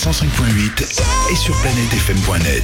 105.8 et sur planetefm.net.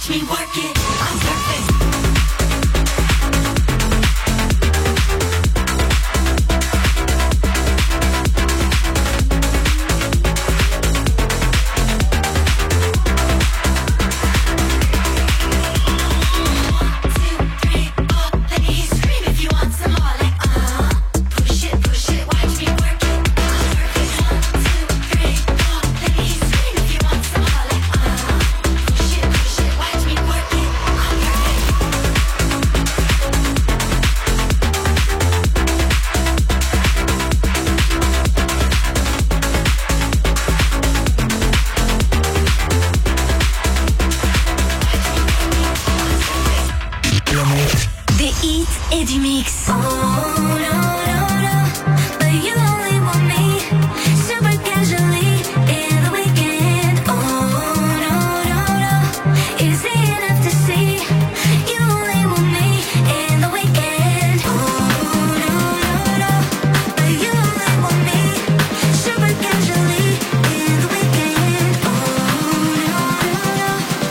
me work it. I'm perfect.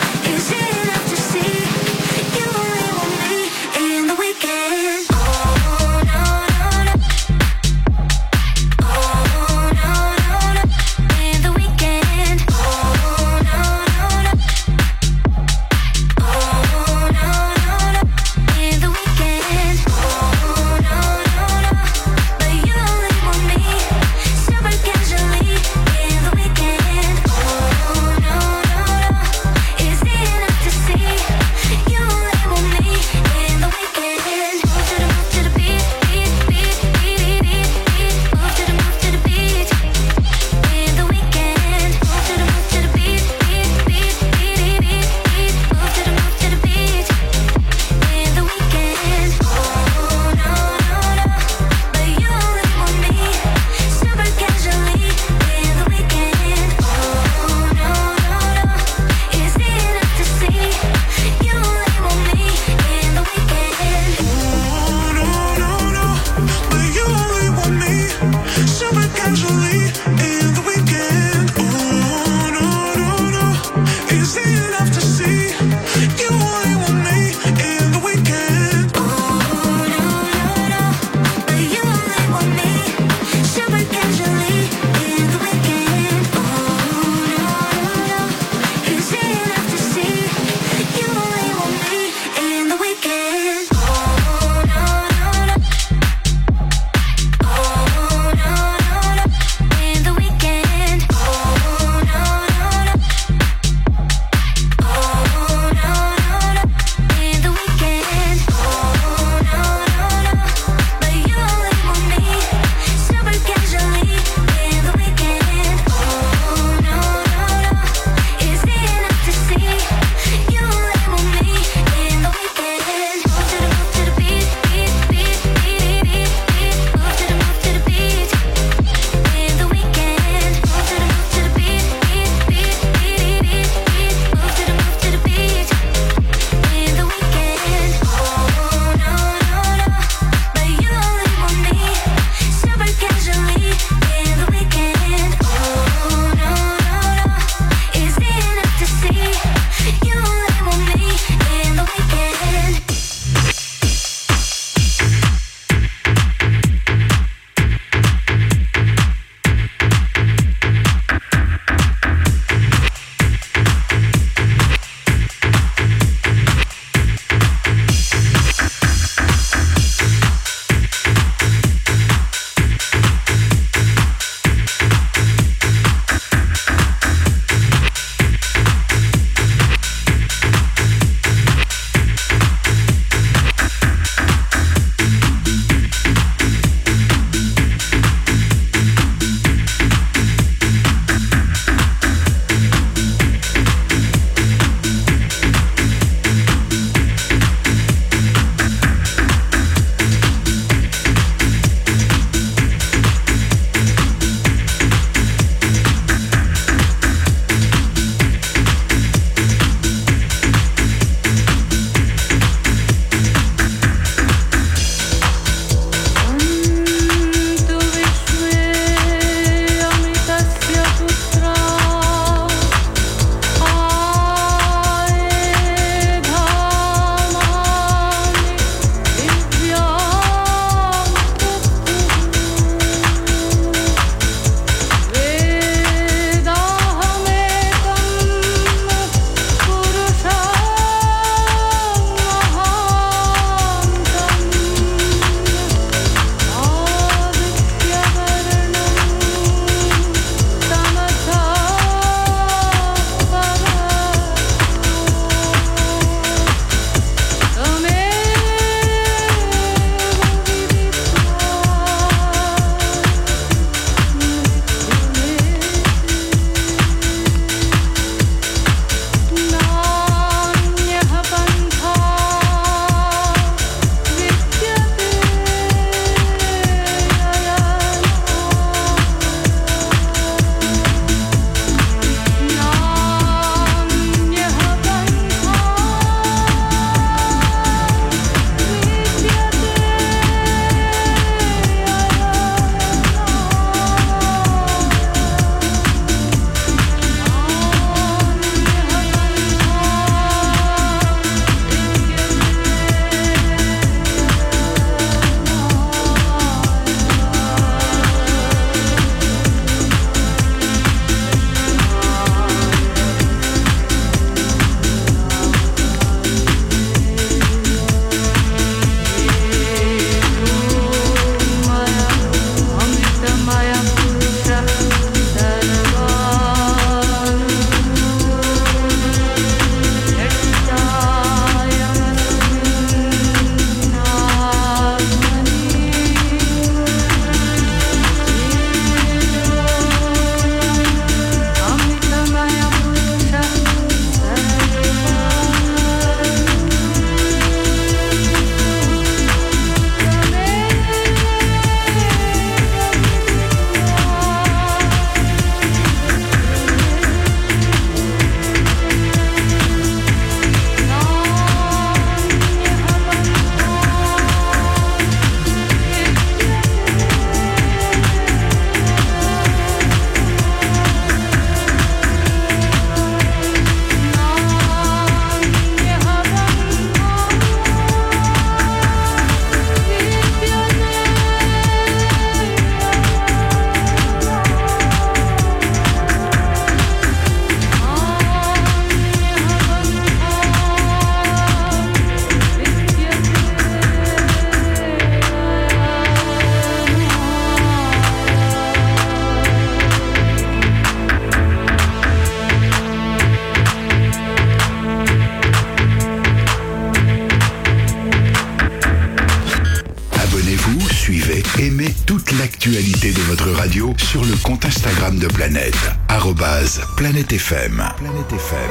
In the weekend. l'actualité de votre radio sur le compte Instagram de Planète, @Planète FM. Planète FM.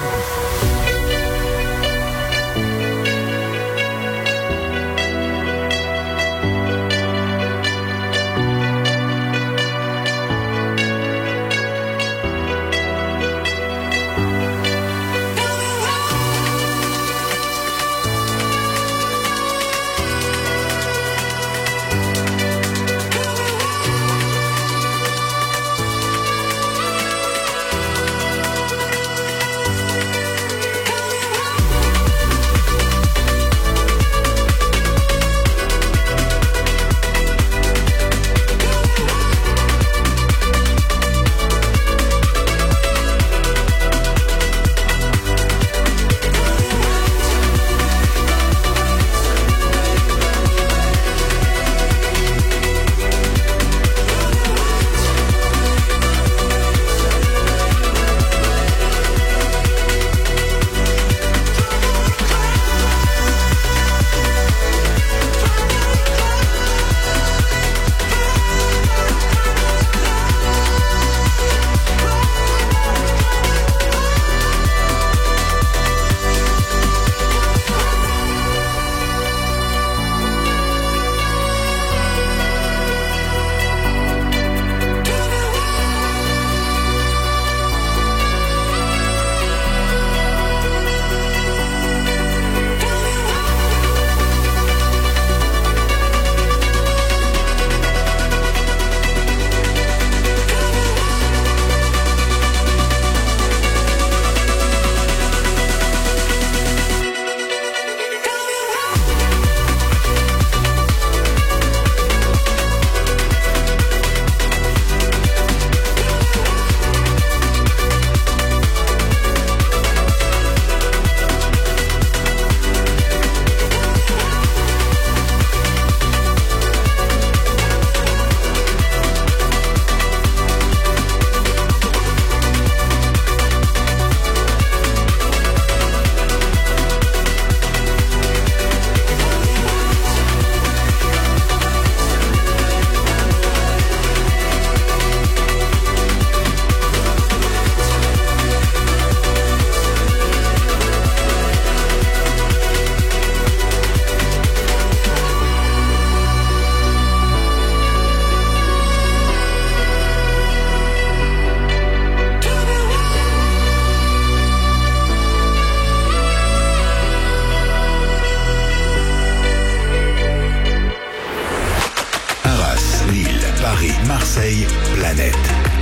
Marseille, Planète.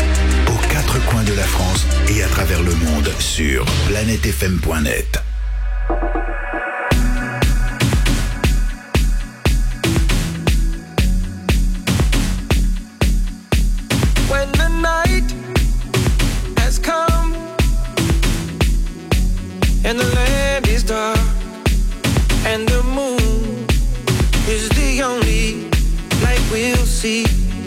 Aux quatre coins de la France et à travers le monde sur planetefm.net. When the night has come and the land is dark and the moon is the only light we'll see.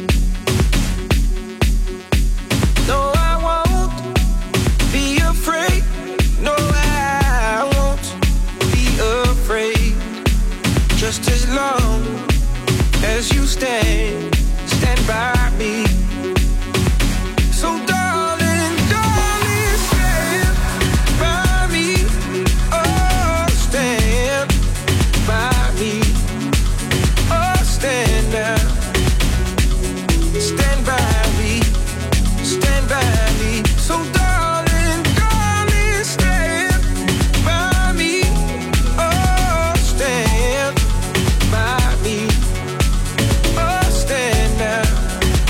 No, I won't be afraid. No, I won't be afraid. Just as long as you stand by me. So darling, darling, stand by me. Oh, stand by me. Oh, stand now. Stand by me. Stand by me. So darling, darling, stand by me. Oh, stand by me. Oh, stand now.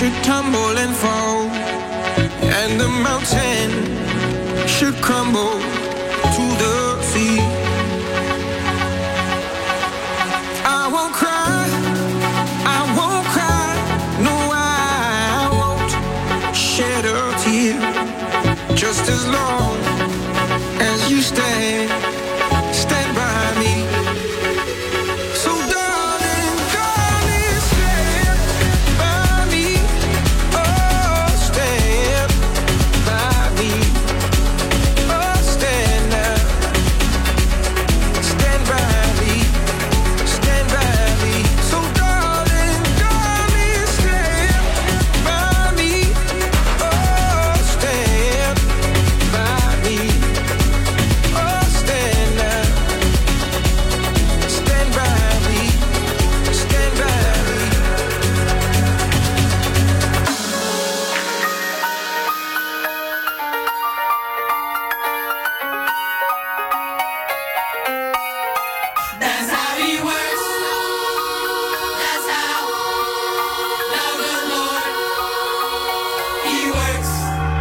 should tumble and fall, and the mountain should crumble to the sea. I won't cry, I won't cry, no, I won't shed a tear, just as long as you stand by me. So darling, darling, stand by me. Oh, stand by me. Oh, stand now. Stand by me. Stand by me. So darling, darling, stand by me. Oh, stand by me. Oh, stand now. Stand by me. Stand by me. That's how he works. That's how the good Lord he works.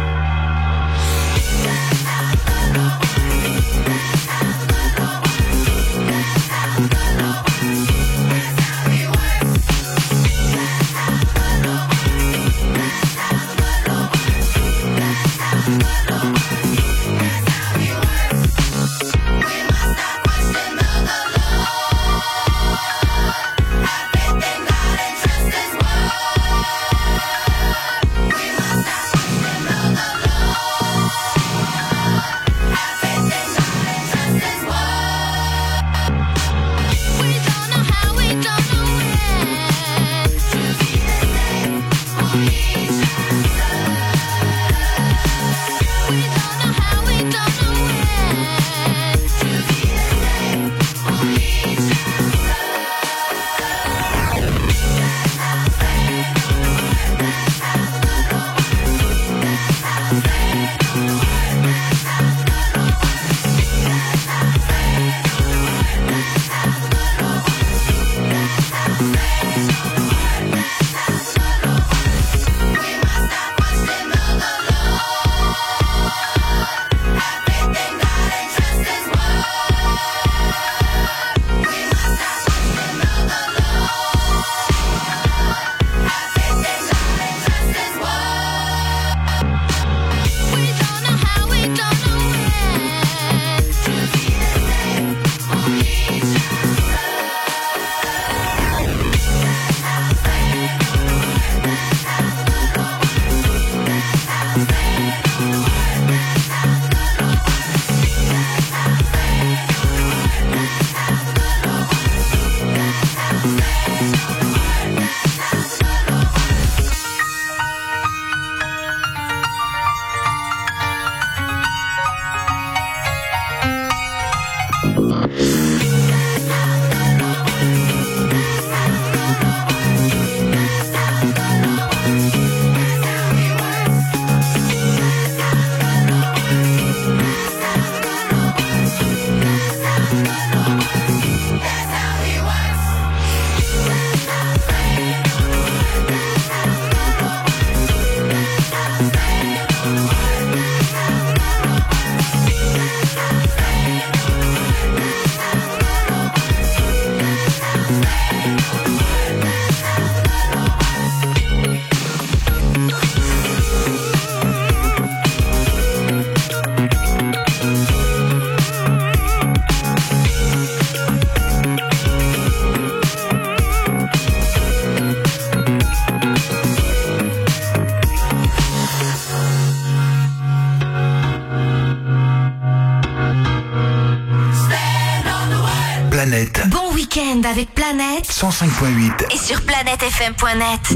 Planète Bon week-end avec Planète 105.8. et sur planètefm.net.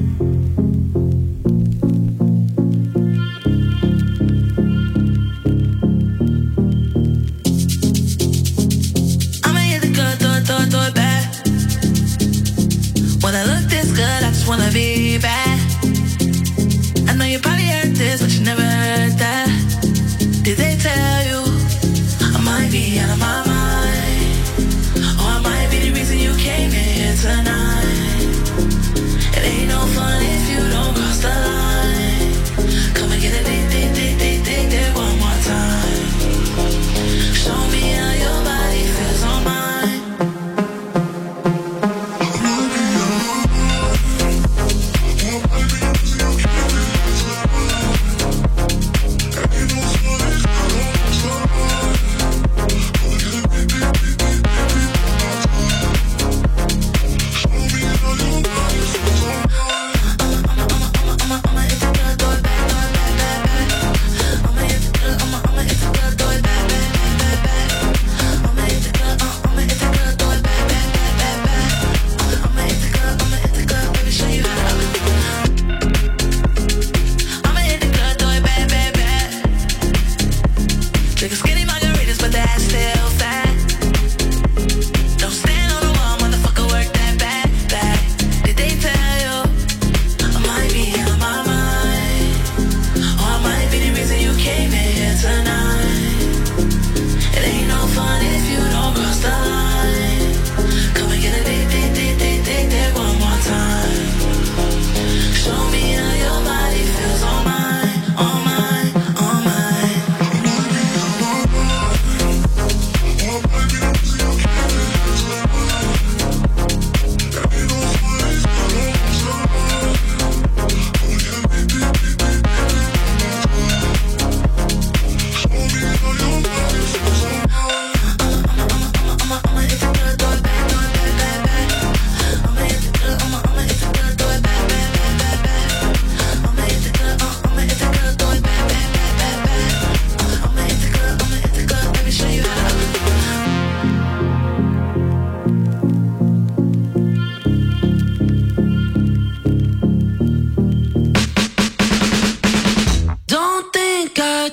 I'ma hit the good, throw it back. When I look this good, I just wanna be bad. I know you probably heard this, but you never heard that. Did they tell you I might be out of my mind? Or I might be the reason you came in here tonight. It ain't no fun if you don't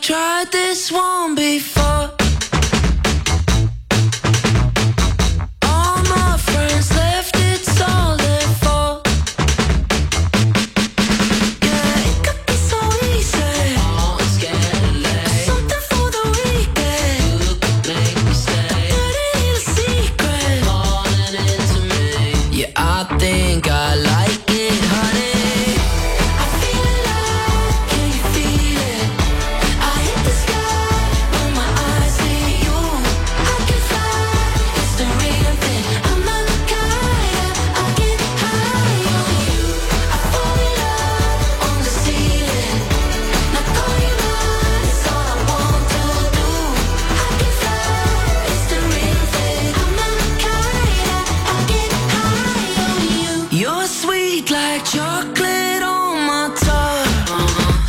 tried this one before. All my friends left, it's all their fault. Yeah, it could be so easy. Oh, it's getting late. Something for the weekend. You could make me stay. But it ain't a secret. Falling into me. Yeah, I think I like it, honey. I feel alive, can you feel it? I hit the sky when my eyes see you. I can fly, it's the real thing. I'm not the kind, I get high on you. I fall in love on the ceiling. Now call you mine, it's all I want to do. I can fly, it's the real thing. I'm not the kind, I get high on you. You're sweet like chocolate on my tongue.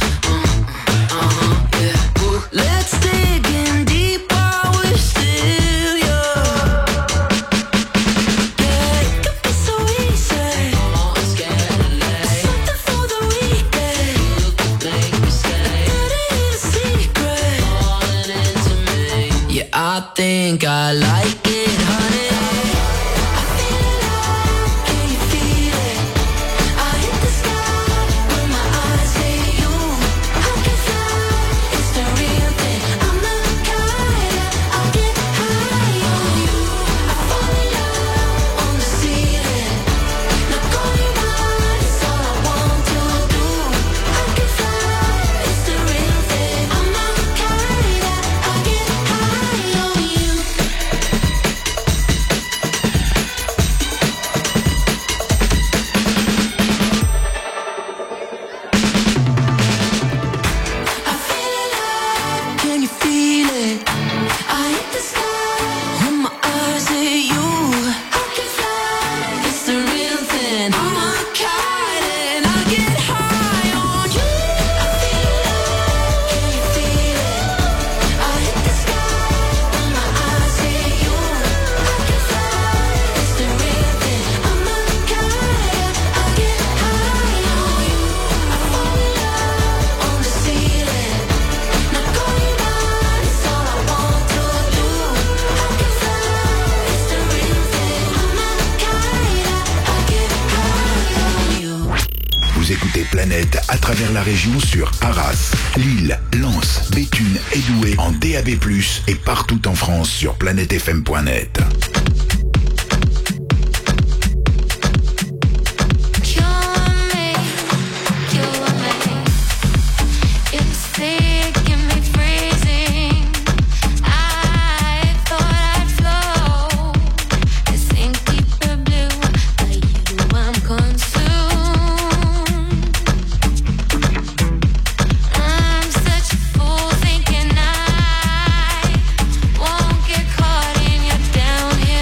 Yeah. Ooh. Let's dig in deep while we're still young. Yeah, it could be so easy. Oh, it's getting late. Something for the weekend. You could make me stay. But it ain't a secret. Falling into me. Yeah, I think I like it, honey. I feel alive, can you feel it? I hit the sky when my eyes see you. I can fly, it's the real thing. I'm not the kind, I get high on you. I fall in love on the ceiling. Now call you mine, it's all I want to do. I can fly, it's the real thing. I'm not the kind, I get high on you. I feel alive, can you feel it? I hit the sky when my eyes hit you. I can fly, it's the real thing. I'm a kite and I get high on you. I feel alive, can you feel it? I hit the sky when my eyes hit you. I can fly, it's the real thing. I'm a kite, I get high on you. I fall in love on the ceiling. Now call you mine, it's all I want to do. I can fly, it's the real thing. I'm a kite, I get high on you. Vous écoutez Planète à travers la région sur Arras, Lille, Lens, Béthune et Douai en DAB+, et partout en France sur planètefm.net. I'm such a fool thinking I won't get caught in your downhill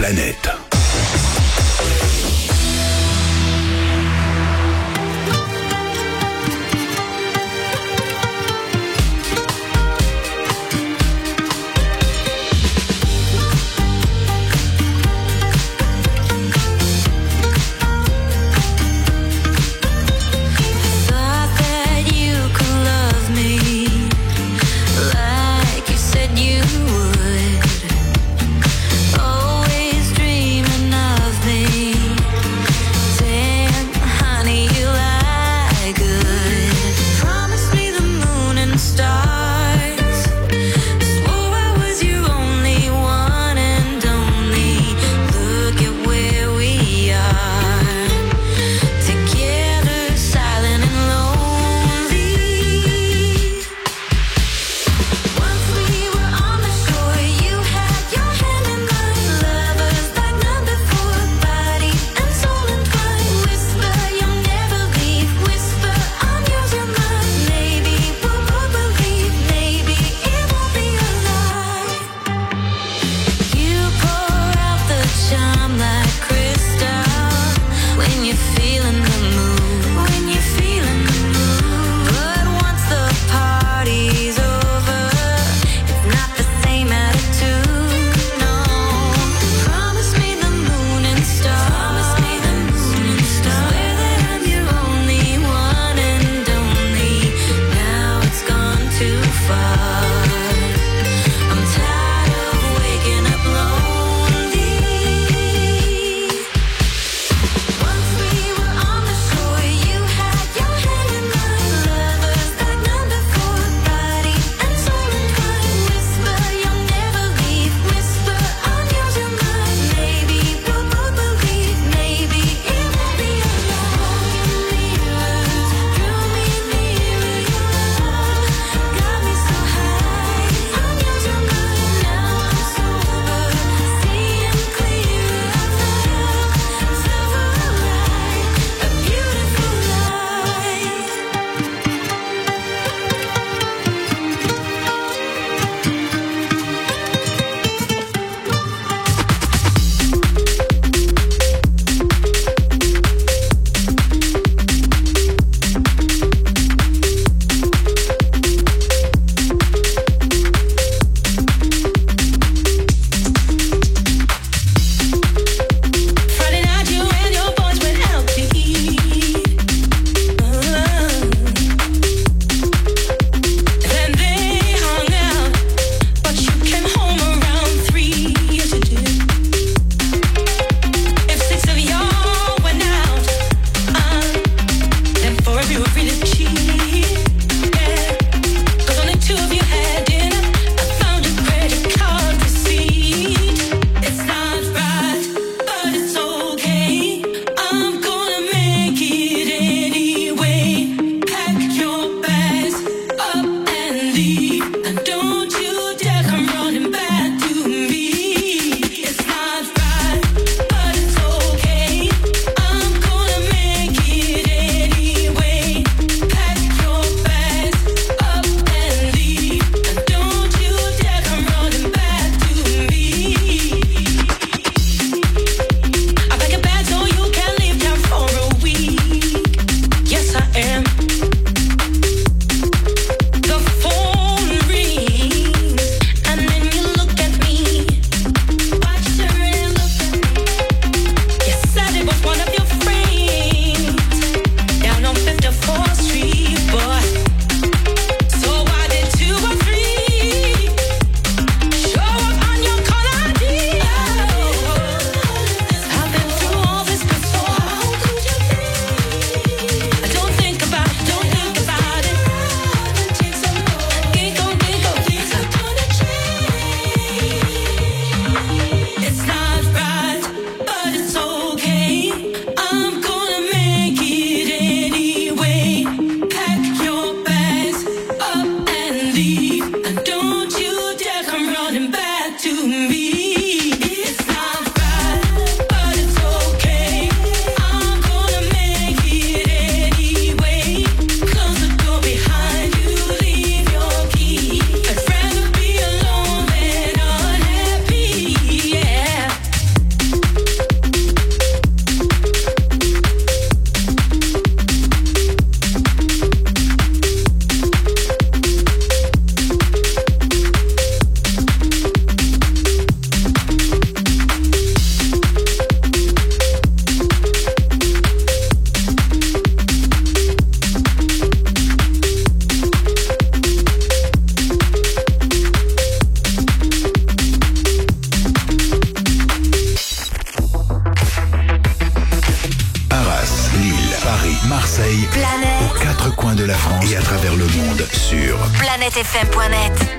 Planète. Thought that you could love me like you said you would. Always dream Paris, Planète. aux 4 coins de la France et à travers le monde sur PlanèteFM.net.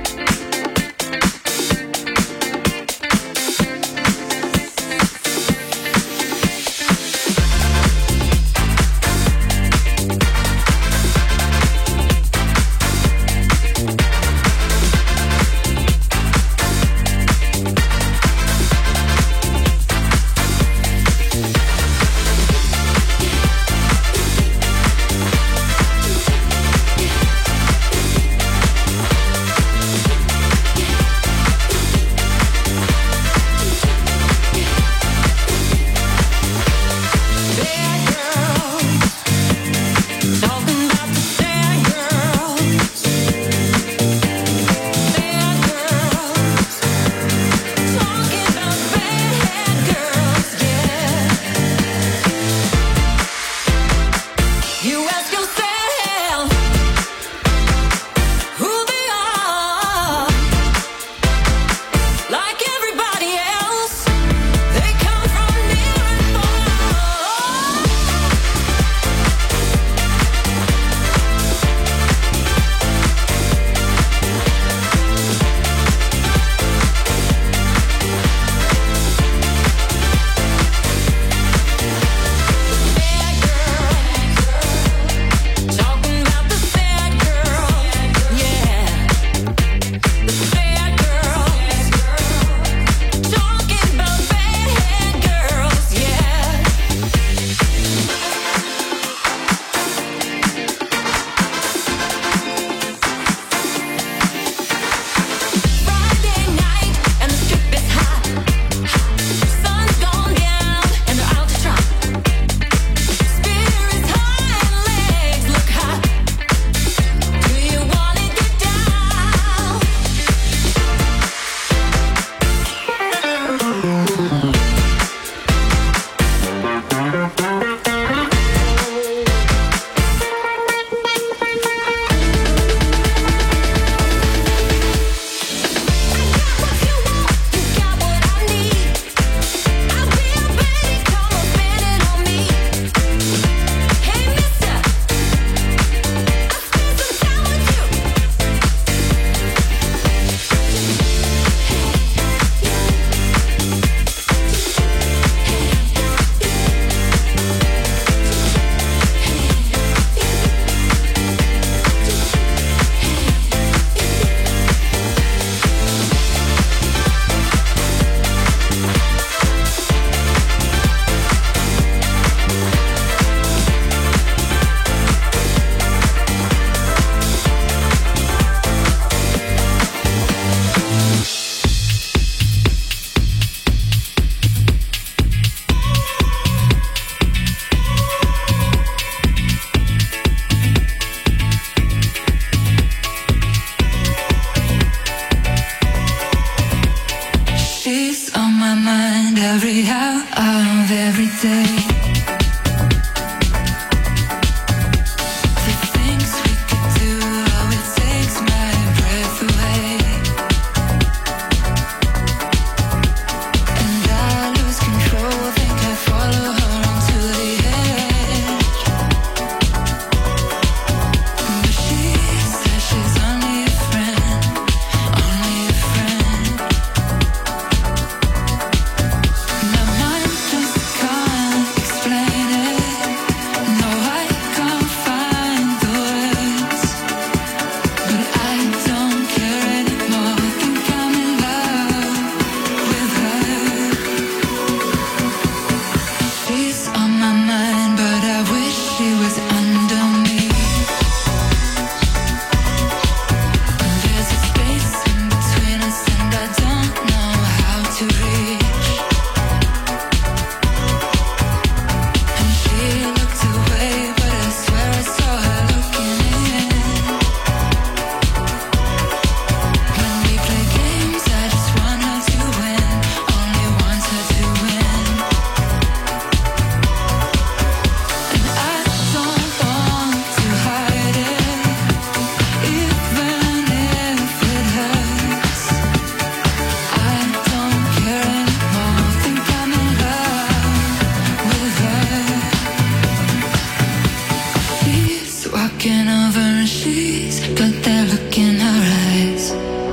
looking over and she's got that look in her eyes.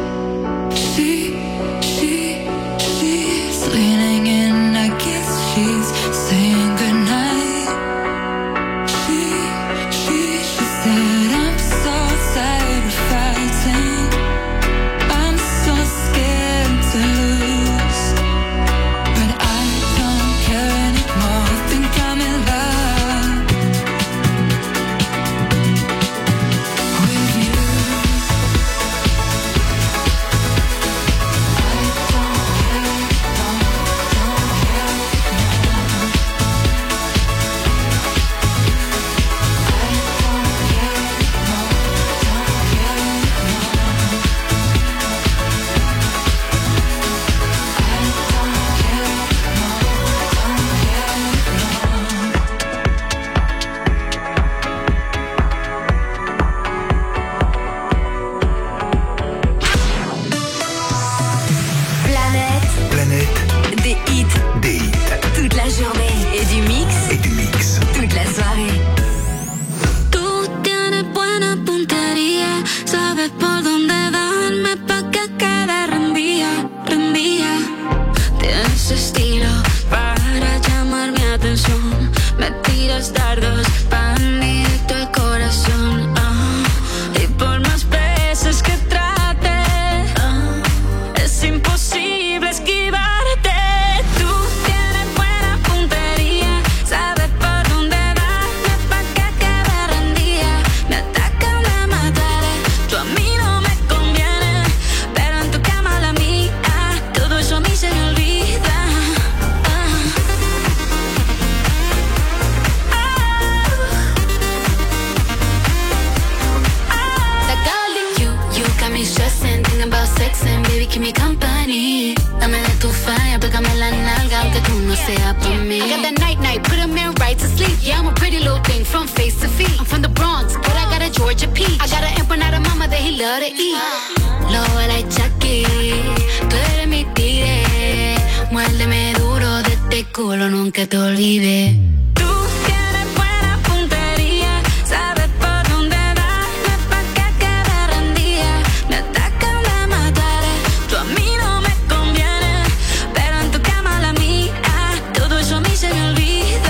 She's leaning in, I guess she's saying goodnight. She said, I'm so tired of fighting. I'm so scared to lose. But I don't care anymore, think I'm in love with you. I don't care anymore, don't care anymore. I don't care anymore, don't care anymore. I don't care Planète Des hits des hits toute la journée. Et du mix et du mix. toute la soirée. Tú tienes buena puntería, sabes por dónde darme pa' que quede rendida. Tienes estilo para llamar mi atención. Me tiras dardos pan directo al corazón. Y por más veces que trate, es imposible esquivarte. Tú tienes buena puntería, sabes por dónde darme pa' que quede rendida. Me atacan, me mataré, tú a mí no me conviene, pero en tu cama la mía, todo eso a mí se me olvida. That girl in you got me stressing, thinking about sex and baby keep me company. Dame de tu falla, pégame la nalga, aunque tú no seas por mí. I got that night, put a man right to sleep. Yeah, I'm a pretty little thing from face to feet. I'm from the Bronx, but I got a Georgia peach. I got an empanada mama that he love to eat. Lobo like Chucky, tú eres mi tigre. Muérdeme duro de este culo, nunca te olvides. Tú tienes buena puntería, sabes por dónde darme pa' que quede rendida. Me atacan, me mataré, tú a mí no me conviene, pero en tu cama la mía, todo eso a mí se me olvida.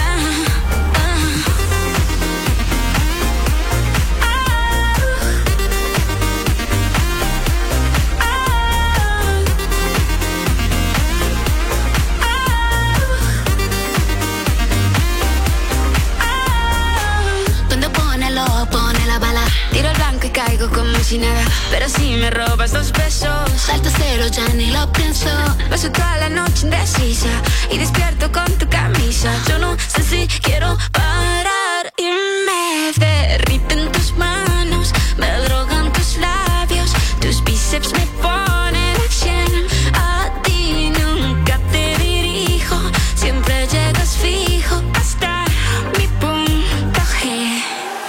Donde pone la bala, tiro el blanco y caigo como si nada. Pero si me robas 2 pesos, salto cero, ya ni lo pienso. Paso toda la noche indecisa y despierto con tu camisa. Yo no sé si quiero parar y me derriten tus manos, me drogan tus labios, tus bíceps me ponen a 100. A ti nunca te dirijo, siempre llegas fijo hasta mi punto G.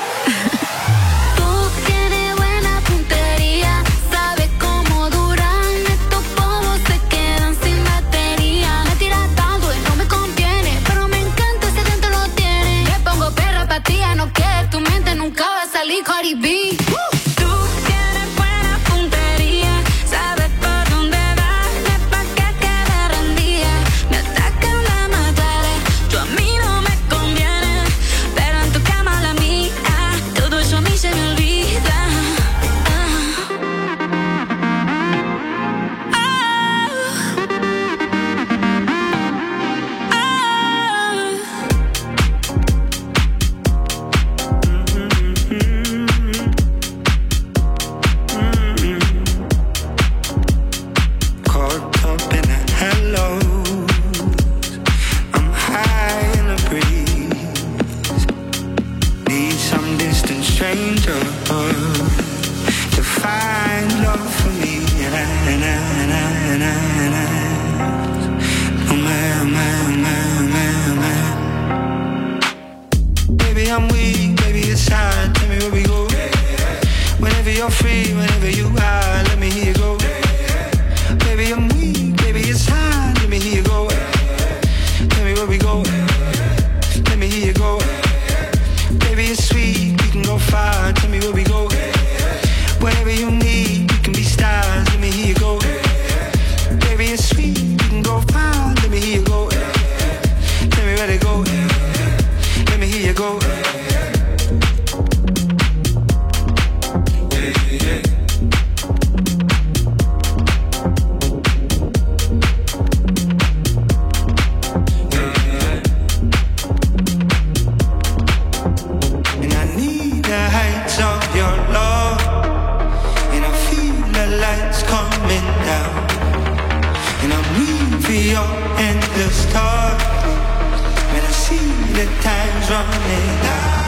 Tú tienes buena puntería, sabes cómo duran estos bobos, se quedan sin batería. Me tiras tanto y no me conviene, pero me encanta si dentro lo tienes. Me pongo perra pa' ti, no que tu mente nunca va a salir Cardi B. Tú tienes buena puntería, sabes por dónde darme pa' que quede rendida. Me atacan, me mataré, tú a mí no me conviene, pero en tu cama la mía, todo eso a mí se me olvida. Caught up in a hello. I'm high in the breeze. Need some distant stranger to find love for me. Oh man. Baby, I'm weak. Baby, it's hard. Tell me where we go. Whenever you're free, whenever you are, let me hear you go. Baby, I'm weak, baby, it's hard. Let me hear you go. Tell me where we go. Let me hear you go. Baby, it's sweet, we can go far. the time's running out.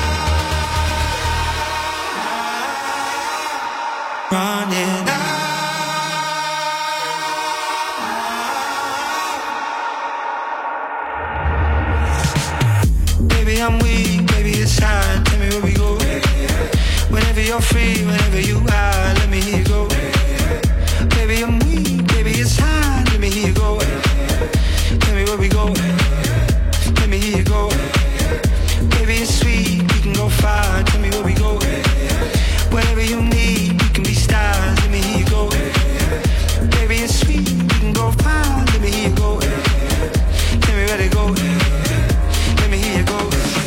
Running out. Baby, I'm weak, baby, it's hard. Tell me where we go. Whenever you're free, whenever you are, let me hear you go. Baby, I'm weak, baby, it's hard. Let me hear you go. Tell me where we go. Let me hear you go. Baby, it's sweet, we can go far. Tell me where we go. Whatever you need, we can be stars. Let me hear you go. Baby, it's sweet, we can go far. Let me hear you go. Tell me where to go. Let me hear you go.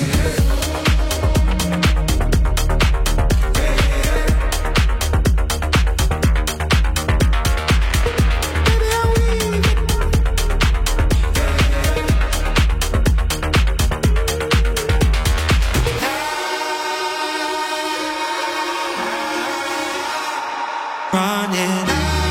Running.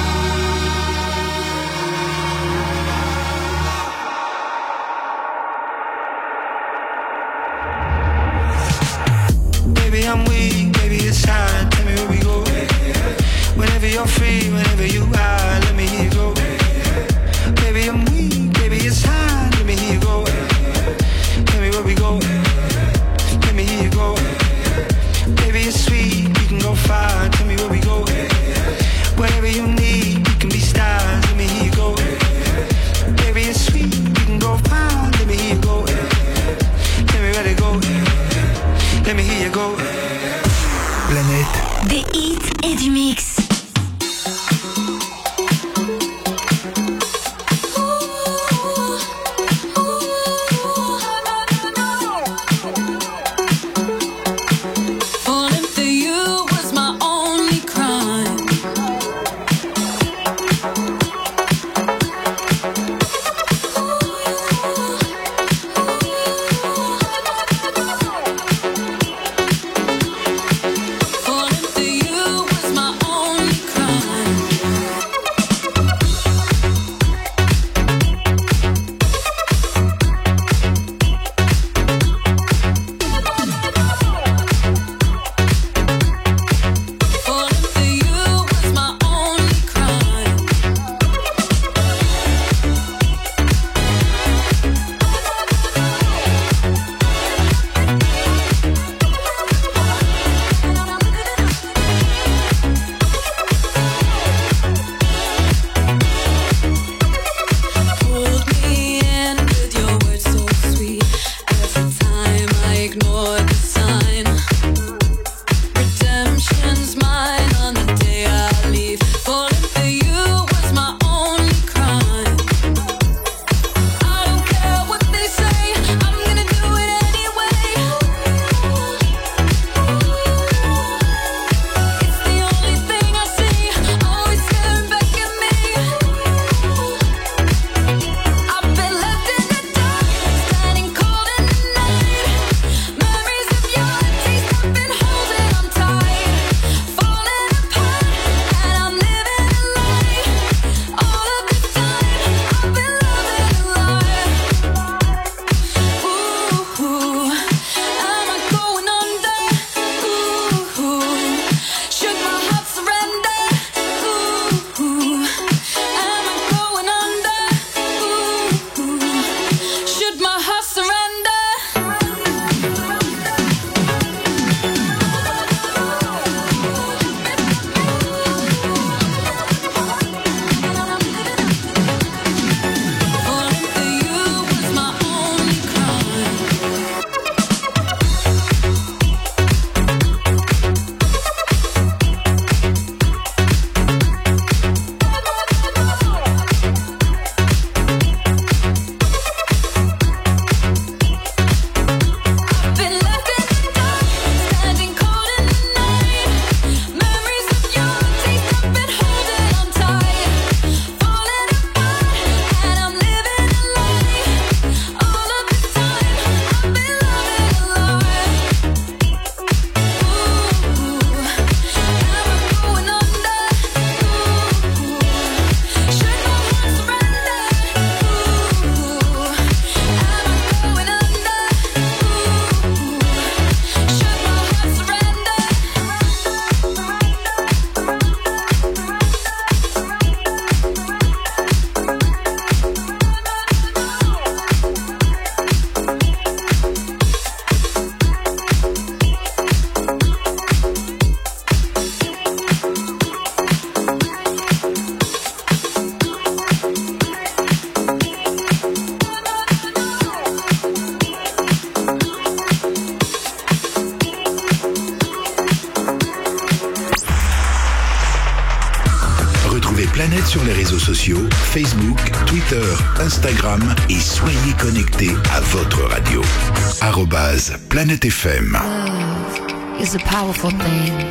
Baby, I'm weak, baby, it's hard. Tell me where we go. Whenever you're free, whenever you are, let me hear you go. Baby, I'm weak, baby, it's hard. Let me hear you go. Tell me where we go. Let me hear you go. Baby, it's sweet, we can go far. Tell me where we go. Whatever you need, we can be stars. Let me hear you go. Baby, it's sweet, we can go far. Let me hear you go. Tell me where to go. Let me hear you go. Planète Des hits et du mix. Falling for you was my only crime. Falling for you was my only Planète sur les réseaux sociaux, Facebook, Twitter, Instagram et soyez connectés à votre radio. @Planète FM. Love is a powerful thing.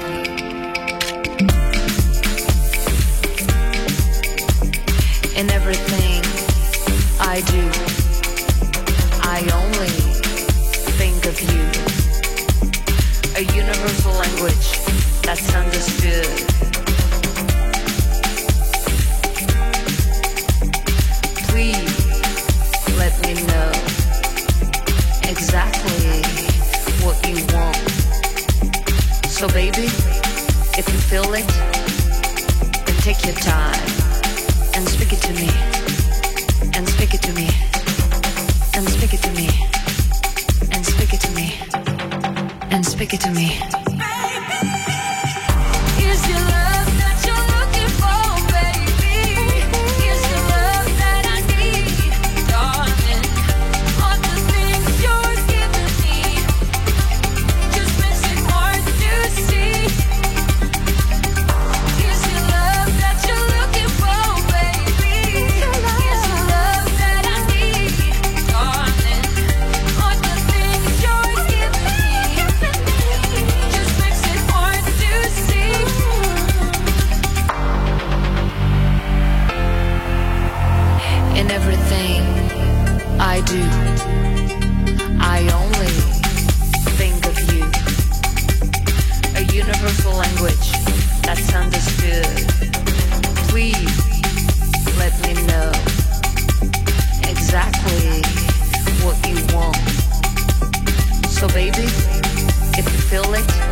In everything I do, I only think of you. A universal language that's understood. Please let me know exactly what you want. So baby, if you feel it, then take your time and speak it to me, and speak it to me, and speak it to me, and speak it to me, and speak it to me. Is your love that you're looking for, baby? Is your love that I need, darling? All the things you're giving me just makes it hard to see. Is your love that you're looking for, baby? Is your love that I need, darling? All the things you're giving me just makes it hard to see. In everything I do, I only think of you. A universal language that's understood. Please let me know exactly what you want. So baby, if you feel it,